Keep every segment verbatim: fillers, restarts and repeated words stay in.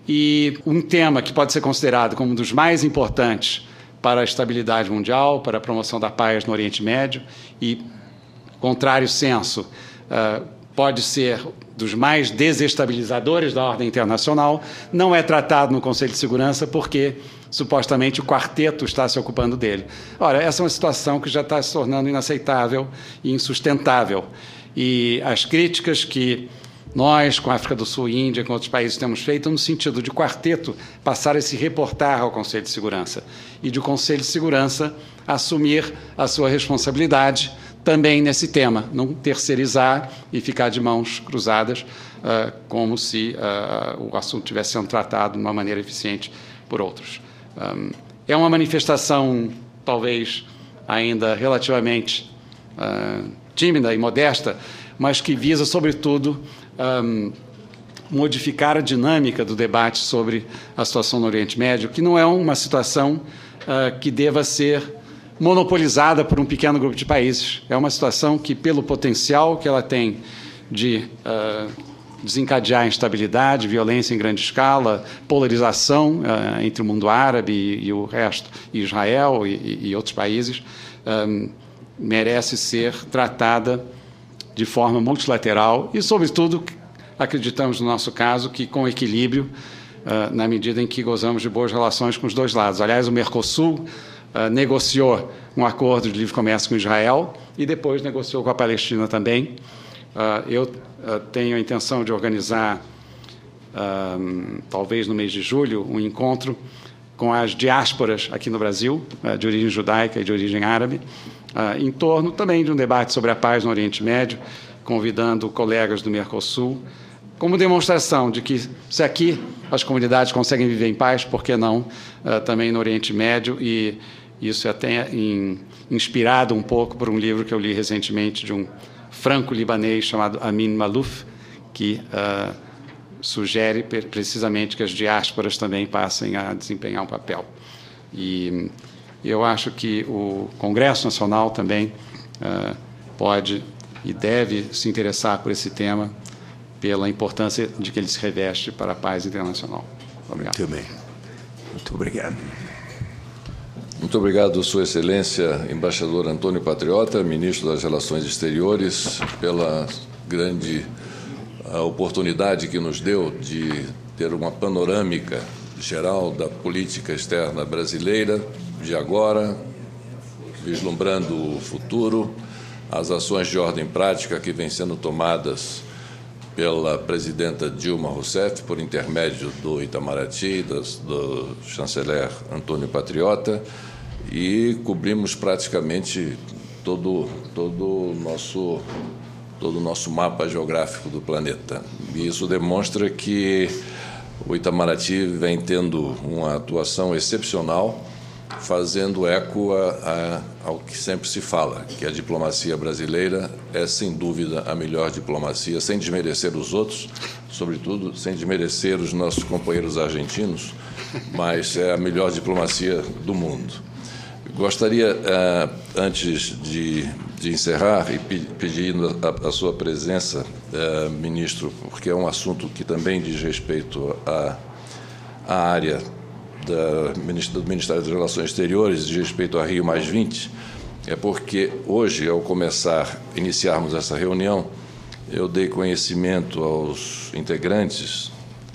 E um tema que pode ser considerado como um dos mais importantes para a estabilidade mundial, para a promoção da paz no Oriente Médio e, contrário senso, uh, pode ser dos mais desestabilizadores da ordem internacional, não é tratado no Conselho de Segurança porque, supostamente, o quarteto está se ocupando dele. Ora, essa é uma situação que já está se tornando inaceitável e insustentável. E as críticas que nós, com a África do Sul, Índia, com outros países, temos feito no sentido de quarteto passar a se reportar ao Conselho de Segurança e de o Conselho de Segurança assumir a sua responsabilidade também nesse tema, não terceirizar e ficar de mãos cruzadas, uh, como se uh, o assunto estivesse sendo tratado de uma maneira eficiente por outros. Um, é uma manifestação, talvez, ainda relativamente uh, tímida e modesta, mas que visa, sobretudo, um, modificar a dinâmica do debate sobre a situação no Oriente Médio, que não é uma situação uh, que deva ser monopolizada por um pequeno grupo de países. É uma situação que, pelo potencial que ela tem de uh, desencadear a instabilidade, violência em grande escala, polarização uh, entre o mundo árabe e, e o resto, e Israel e, e outros países, um, merece ser tratada de forma multilateral e, sobretudo, acreditamos no nosso caso que com equilíbrio, uh, na medida em que gozamos de boas relações com os dois lados. Aliás, o Mercosul Uh, negociou um acordo de livre comércio com Israel e depois negociou com a Palestina também. Uh, eu uh, tenho a intenção de organizar, uh, talvez no mês de julho, um encontro com as diásporas aqui no Brasil, uh, de origem judaica e de origem árabe, uh, em torno também de um debate sobre a paz no Oriente Médio, convidando colegas do Mercosul, como demonstração de que, se aqui as comunidades conseguem viver em paz, por que não uh, também no Oriente Médio? E isso é até in, inspirado um pouco por um livro que eu li recentemente de um franco-libanês chamado Amin Maalouf, que uh, sugere precisamente que as diásporas também passem a desempenhar um papel. E eu acho que o Congresso Nacional também uh, pode e deve se interessar por esse tema, pela importância de que ele se reveste para a paz internacional. Obrigado. Muito bem. Muito obrigado. Muito obrigado, Sua Excelência, embaixador Antônio Patriota, ministro das Relações Exteriores, pela grande oportunidade que nos deu de ter uma panorâmica geral da política externa brasileira, de agora, vislumbrando o futuro, as ações de ordem prática que vêm sendo tomadas pela presidenta Dilma Rousseff, por intermédio do Itamaraty, das, do chanceler Antônio Patriota, e cobrimos praticamente todo todo o nosso todo o nosso mapa geográfico do planeta. E isso demonstra que o Itamaraty vem tendo uma atuação excepcional, fazendo eco a, a, ao que sempre se fala, que a diplomacia brasileira é, sem dúvida, a melhor diplomacia, sem desmerecer os outros, sobretudo sem desmerecer os nossos companheiros argentinos, mas é a melhor diplomacia do mundo. Gostaria, antes de, de encerrar, e pedindo a, a sua presença, ministro, porque é um assunto que também diz respeito à, à área Da, do Ministério das Relações Exteriores, de respeito a Rio mais vinte, é porque hoje, ao começar, iniciarmos essa reunião, eu dei conhecimento aos integrantes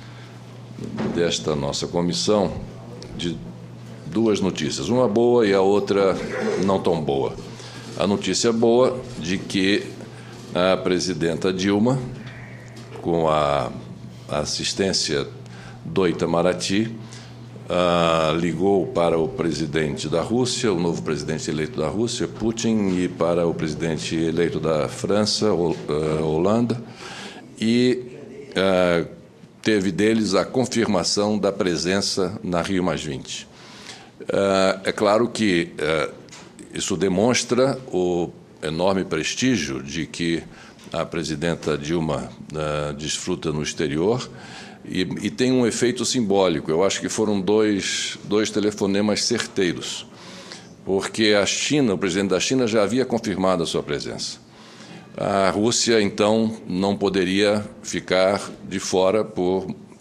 desta nossa comissão de duas notícias, uma boa e a outra não tão boa. A notícia boa de que a presidenta Dilma, com a assistência do Itamaraty, Uh, ligou para o presidente da Rússia, o novo presidente eleito da Rússia, Putin, e para o presidente eleito da França, uh, Hollande, e uh, teve deles a confirmação da presença na Rio mais vinte. Uh, é claro que uh, isso demonstra o enorme prestígio de que a presidenta Dilma uh, desfruta no exterior. E, e tem um efeito simbólico. Eu acho que foram dois, dois telefonemas certeiros, porque a China, o presidente da China já havia confirmado a sua presença. A Rússia, então, não poderia ficar de fora por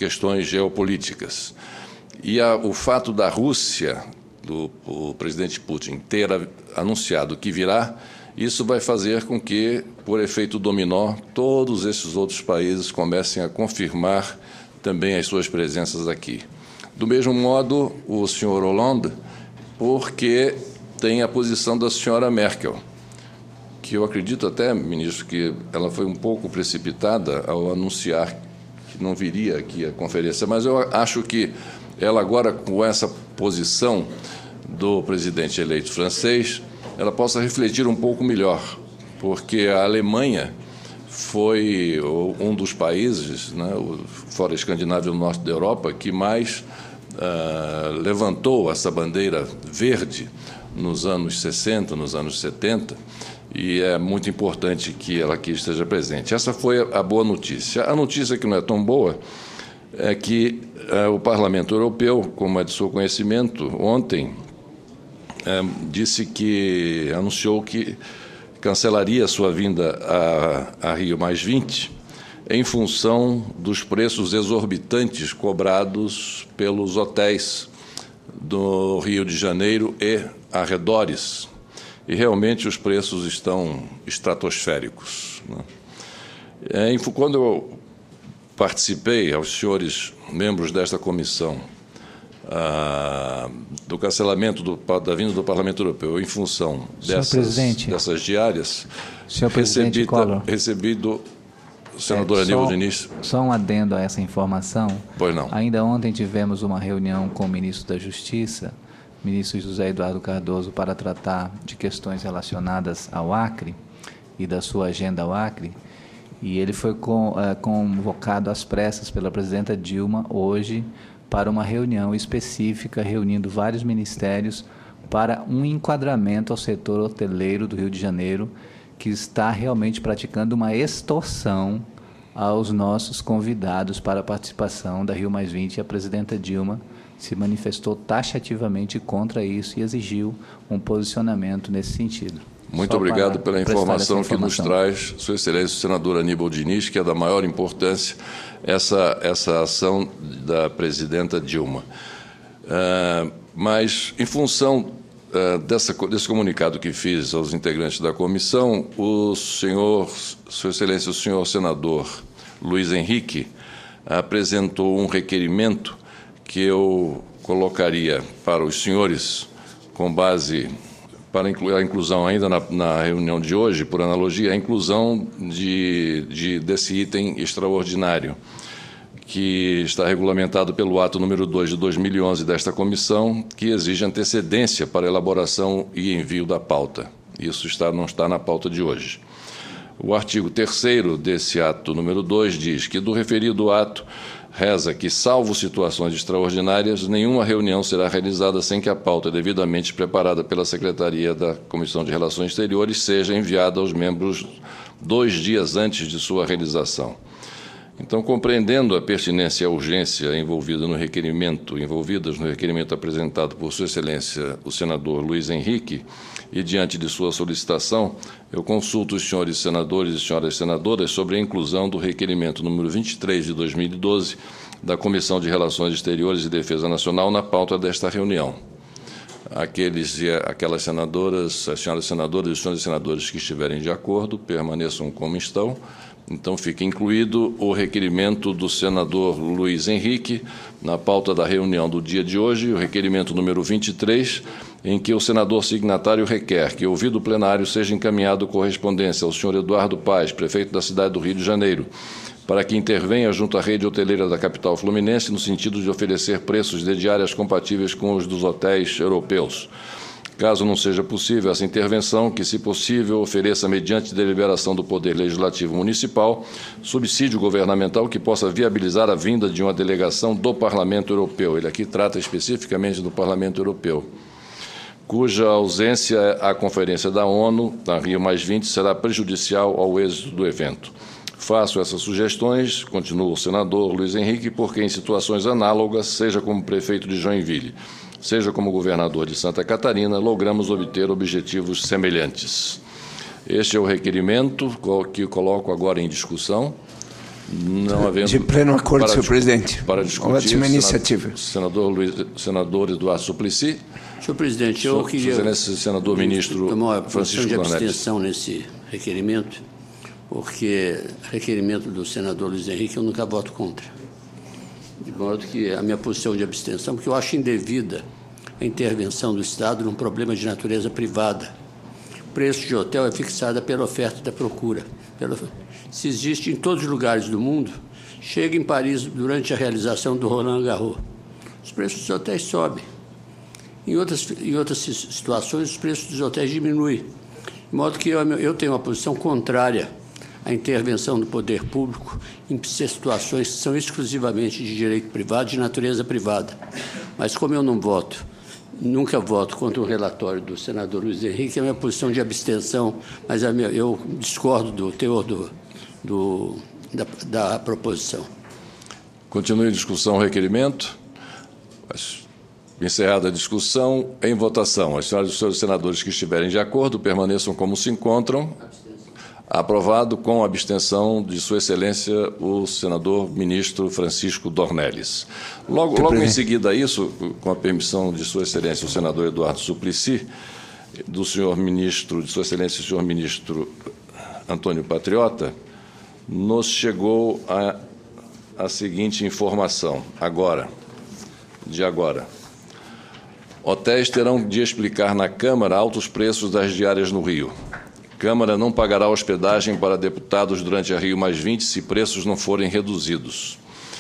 questões geopolíticas. E a, o fato da Rússia, do o presidente Putin, ter a, anunciado que virá, isso vai fazer com que, por efeito dominó, todos esses outros países comecem a confirmar também as suas presenças aqui. Do mesmo modo, o senhor Hollande, porque tem a posição da senhora Merkel, que eu acredito até, ministro, que ela foi um pouco precipitada ao anunciar que não viria aqui a conferência, mas eu acho que ela agora, com essa posição do presidente eleito francês, ela possa refletir um pouco melhor, porque a Alemanha foi um dos países, né, fora a Escandinávia e o norte da Europa, que mais uh, levantou essa bandeira verde nos anos sessenta, nos anos setenta, e é muito importante que ela aqui esteja presente. Essa foi a boa notícia. A notícia que não é tão boa é que uh, o Parlamento Europeu, como é de seu conhecimento, ontem uh, disse que, anunciou que cancelaria sua vinda a, a Rio mais vinte em função dos preços exorbitantes cobrados pelos hotéis do Rio de Janeiro e arredores. E realmente os preços estão estratosféricos, né? É, quando eu participei, aos senhores membros desta comissão, ah, do cancelamento do, da vinda do Parlamento Europeu em função dessas, dessas diárias, recebi, recebi do senador é, Aníbal Diniz. Só um adendo a essa informação. Pois não. Ainda ontem tivemos uma reunião com o ministro da Justiça, ministro José Eduardo Cardoso, para tratar de questões relacionadas ao Acre e da sua agenda ao Acre, e ele foi com, uh, convocado às pressas pela presidenta Dilma hoje para uma reunião específica, reunindo vários ministérios para um enquadramento ao setor hoteleiro do Rio de Janeiro, que está realmente praticando uma extorsão aos nossos convidados para a participação da Rio mais vinte. A presidenta Dilma se manifestou taxativamente contra isso e exigiu um posicionamento nesse sentido. Muito obrigado pela informação, informação que nos traz, Sua Excelência, o senador Aníbal Diniz, que é da maior importância essa, essa ação da presidenta Dilma. Uh, mas, em função uh, dessa, desse comunicado que fiz aos integrantes da comissão, o senhor, Sua Excelência, o senhor senador Luiz Henrique apresentou um requerimento que eu colocaria para os senhores com base para a inclusão ainda na, na reunião de hoje, por analogia, a inclusão de, de, desse item extraordinário, que está regulamentado pelo ato número dois de dois mil e onze desta comissão, que exige antecedência para elaboração e envio da pauta. Isso está, não está na pauta de hoje. O artigo terceiro desse ato número dois diz que do referido ato reza que, salvo situações extraordinárias, nenhuma reunião será realizada sem que a pauta devidamente preparada pela Secretaria da Comissão de Relações Exteriores seja enviada aos membros dois dias antes de sua realização. Então, compreendendo a pertinência e a urgência envolvida no requerimento, envolvidas no requerimento apresentado por Sua Excelência, o senador Luiz Henrique, e diante de sua solicitação, eu consulto os senhores senadores e senhoras senadoras sobre a inclusão do requerimento número vinte e três de dois mil e doze da Comissão de Relações Exteriores e Defesa Nacional na pauta desta reunião. Aqueles e aquelas senadoras, as senhoras senadoras e os senhores senadores que estiverem de acordo, permaneçam como estão. Então, fica incluído o requerimento do senador Luiz Henrique na pauta da reunião do dia de hoje, o requerimento número vinte e três, em que o senador signatário requer que, ouvido o plenário, seja encaminhado correspondência ao senhor Eduardo Paes, prefeito da cidade do Rio de Janeiro, para que intervenha junto à rede hoteleira da capital fluminense no sentido de oferecer preços de diárias compatíveis com os dos hotéis europeus. Caso não seja possível essa intervenção, que, se possível, ofereça, mediante deliberação do Poder Legislativo Municipal, subsídio governamental que possa viabilizar a vinda de uma delegação do Parlamento Europeu. Ele aqui trata especificamente do Parlamento Europeu, cuja ausência à Conferência da ONU, na Rio mais vinte, será prejudicial ao êxito do evento. Faço essas sugestões, continua o senador Luiz Henrique, porque em situações análogas, seja como prefeito de Joinville, seja como governador de Santa Catarina, logramos obter objetivos semelhantes. Este é o requerimento que coloco agora em discussão. Não havendo... De pleno acordo, senhor presidente. Para discutir, ótima iniciativa. Senador, Luiz, senador Eduardo Suplicy. Senhor presidente, eu queria... Excelência, senador ministro tomar uma posição de Dornelles. abstenção nesse requerimento, porque requerimento do senador Luiz Henrique eu nunca voto contra. De modo que a minha posição de abstenção, porque eu acho indevida a intervenção do Estado num problema de natureza privada. O preço de hotel é fixado pela oferta e da procura. Pela... Se existe em todos os lugares do mundo, chega em Paris durante a realização do Roland Garros. Os preços dos hotéis sobem. Em outras, em outras situações, os preços dos hotéis diminuem. De modo que eu, eu tenho uma posição contrária à intervenção do poder público em situações que são exclusivamente de direito privado, de natureza privada. Mas como eu não voto, nunca voto contra o relatório do senador Luiz Henrique, a minha posição de abstenção, mas a minha, eu discordo do teor do, do, da, da proposição. Continue a discussão, o requerimento. Encerrada a discussão, em votação. As senhoras e os senhores senadores que estiverem de acordo permaneçam como se encontram. Aprovado com a abstenção de Sua Excelência, o senador ministro Francisco Dornelles. Logo, logo em seguida a isso, com a permissão de Sua Excelência, o senador Eduardo Suplicy, do senhor ministro, de Sua Excelência, o senhor ministro Antônio Patriota, nos chegou a, a seguinte informação, agora, de agora. Hotéis terão de explicar na Câmara altos preços das diárias no Rio. Câmara não pagará hospedagem para deputados durante a Rio mais vinte se preços não forem reduzidos.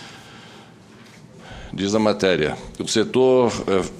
Diz a matéria, o setor,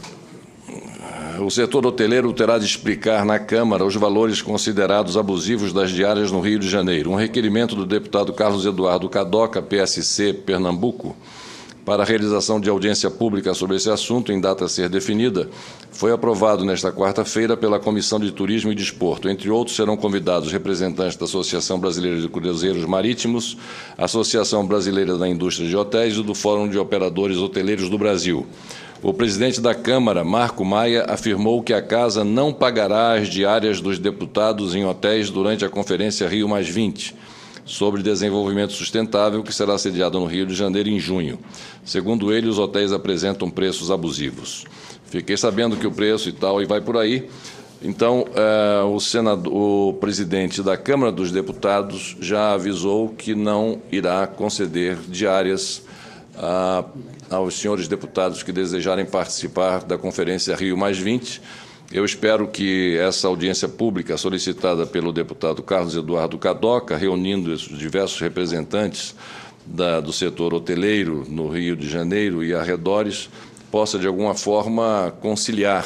eh, o setor hoteleiro terá de explicar na Câmara os valores considerados abusivos das diárias no Rio de Janeiro. Um requerimento do deputado Carlos Eduardo Cadoca, P S C, Pernambuco, para a realização de audiência pública sobre esse assunto, em data a ser definida, foi aprovado nesta quarta-feira pela Comissão de Turismo e Desporto. Entre outros, serão convidados representantes da Associação Brasileira de Cruzeiros Marítimos, Associação Brasileira da Indústria de Hotéis e do Fórum de Operadores Hoteleiros do Brasil. O presidente da Câmara, Marco Maia, afirmou que a Casa não pagará as diárias dos deputados em hotéis durante a Conferência Rio mais vinte, sobre desenvolvimento sustentável, que será sediada no Rio de Janeiro em junho. Segundo ele, os hotéis apresentam preços abusivos. Fiquei sabendo que o preço e tal, e vai por aí. Então, eh, o, senador, o presidente da Câmara dos Deputados já avisou que não irá conceder diárias a, aos senhores deputados que desejarem participar da Conferência Rio mais vinte. Eu espero que essa audiência pública solicitada pelo deputado Carlos Eduardo Cadoca, reunindo os diversos representantes da, do setor hoteleiro no Rio de Janeiro e arredores, possa, de alguma forma, conciliar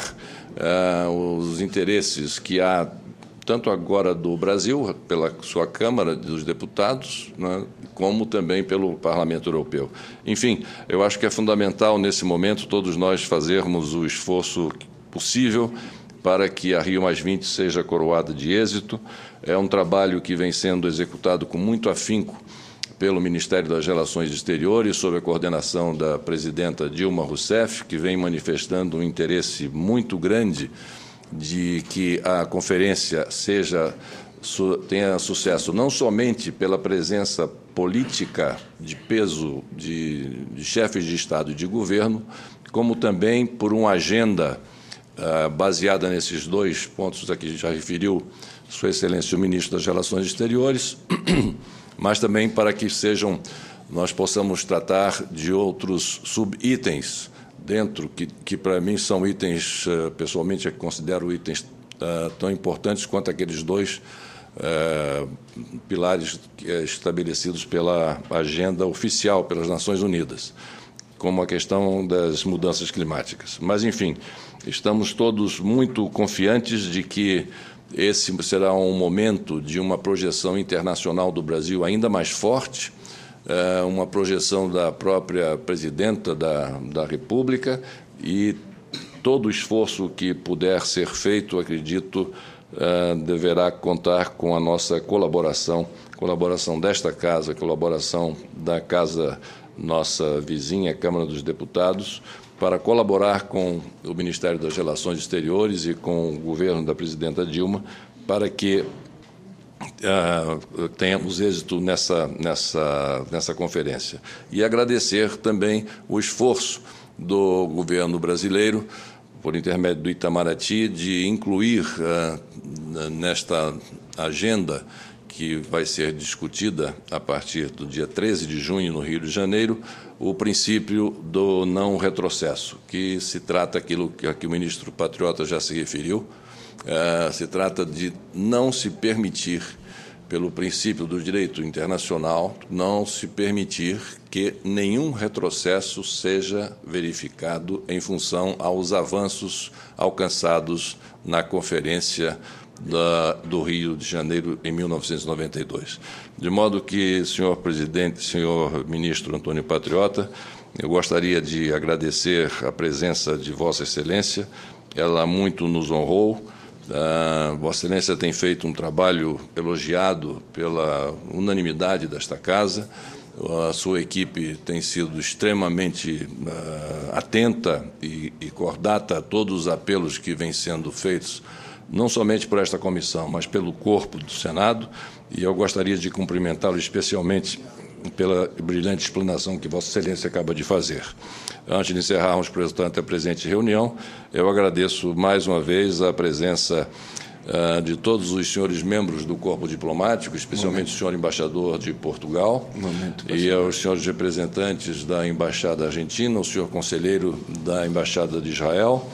uh, os interesses que há, tanto agora do Brasil, pela sua Câmara dos Deputados, né, como também pelo Parlamento Europeu. Enfim, eu acho que é fundamental, nesse momento, todos nós fazermos o esforço possível para que a Rio mais vinte seja coroada de êxito. É um trabalho que vem sendo executado com muito afinco pelo Ministério das Relações Exteriores, sob a coordenação da presidenta Dilma Rousseff, que vem manifestando um interesse muito grande de que a conferência seja, tenha sucesso, não somente pela presença política de peso de, de chefes de Estado e de governo, como também por uma agenda Uh, baseada nesses dois pontos a que já referiu Sua Excelência o Ministro das Relações Exteriores, mas também para que sejam, nós possamos tratar de outros subitens dentro, que, que para mim são itens, uh, pessoalmente, eu considero itens uh, tão importantes quanto aqueles dois uh, pilares estabelecidos pela agenda oficial pelas Nações Unidas, como a questão das mudanças climáticas. Mas, enfim, estamos todos muito confiantes de que esse será um momento de uma projeção internacional do Brasil ainda mais forte, uma projeção da própria presidenta da, da República, e todo o esforço que puder ser feito, acredito, deverá contar com a nossa colaboração, colaboração desta Casa, colaboração da Casa nossa vizinha, Câmara dos Deputados, para colaborar com o Ministério das Relações Exteriores e com o governo da presidenta Dilma, para que uh, tenhamos êxito nessa, nessa, nessa conferência. E agradecer também o esforço do governo brasileiro, por intermédio do Itamaraty, de incluir uh, nesta agenda que vai ser discutida a partir do dia treze de junho, no Rio de Janeiro, o princípio do não retrocesso, que se trata aquilo que aqui o ministro Patriota já se referiu, uh, se trata de não se permitir, pelo princípio do direito internacional, não se permitir que nenhum retrocesso seja verificado em função aos avanços alcançados na Conferência da, do Rio de Janeiro em mil novecentos e noventa e dois. De modo que, senhor presidente, senhor ministro Antônio Patriota, eu gostaria de agradecer a presença de Vossa Excelência, ela muito nos honrou. Uh, Vossa Excelência tem feito um trabalho elogiado pela unanimidade desta Casa. A sua equipe tem sido extremamente uh, atenta e, e cordata a todos os apelos que vêm sendo feitos, não somente por esta comissão, mas pelo corpo do Senado, e eu gostaria de cumprimentá-lo especialmente pela brilhante explanação que Vossa Excelência acaba de fazer. Antes de encerrarmos, portanto, a presente reunião, eu agradeço mais uma vez a presença uh, de todos os senhores membros do corpo diplomático, especialmente Momento. o senhor embaixador de Portugal Momento, e aos senhores representantes da Embaixada Argentina, o senhor conselheiro da Embaixada de Israel,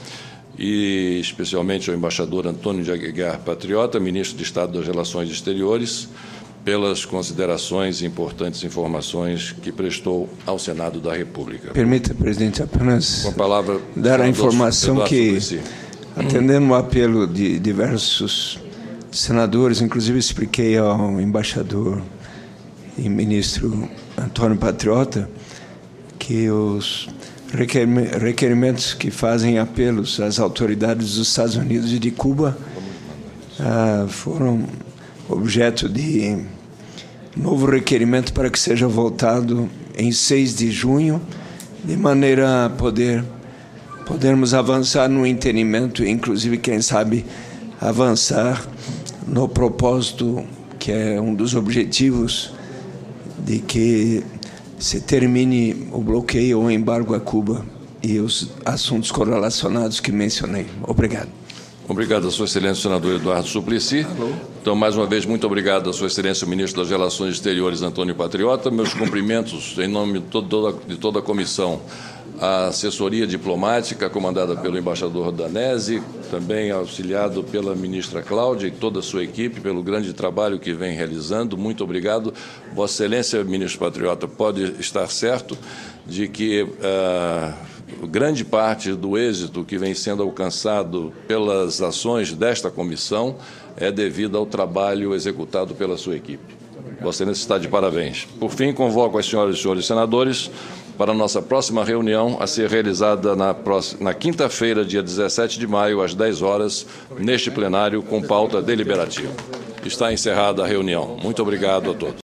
e especialmente ao embaixador Antônio de Aguiar Patriota, ministro de Estado das Relações Exteriores, pelas considerações e importantes informações que prestou ao Senado da República. Permita, presidente, apenas Com a palavra, dar a informação Eduardo que, Suplicy. atendendo o apelo de diversos senadores, inclusive expliquei ao embaixador e ministro Antônio Patriota que os requerimentos que fazem apelos às autoridades dos Estados Unidos e de Cuba ah, foram objeto de novo requerimento para que seja votado em seis de junho, de maneira a poder podermos avançar no entendimento, inclusive, quem sabe, avançar no propósito, que é um dos objetivos, de que se termine o bloqueio ou o embargo a Cuba e os assuntos correlacionados que mencionei. Obrigado. Obrigado a Sua Excelência, senador Eduardo Suplicy. Alô. Então, mais uma vez, muito obrigado a Sua Excelência, o ministro das Relações Exteriores, Antônio Patriota. Meus cumprimentos, em nome de toda, de toda a comissão, à assessoria diplomática, comandada pelo embaixador Danese, também auxiliado pela ministra Cláudia e toda a sua equipe, pelo grande trabalho que vem realizando. Muito obrigado. Vossa Excelência, ministro Patriota, pode estar certo de que uh, grande parte do êxito que vem sendo alcançado pelas ações desta comissão é devido ao trabalho executado pela sua equipe. Vossa Excelência está de parabéns. Por fim, convoco as senhoras e senhores senadores para a nossa próxima reunião, a ser realizada na, na quinta-feira, dia dezessete de maio, às dez horas, neste plenário, com pauta deliberativa. Está encerrada a reunião. Muito obrigado a todos.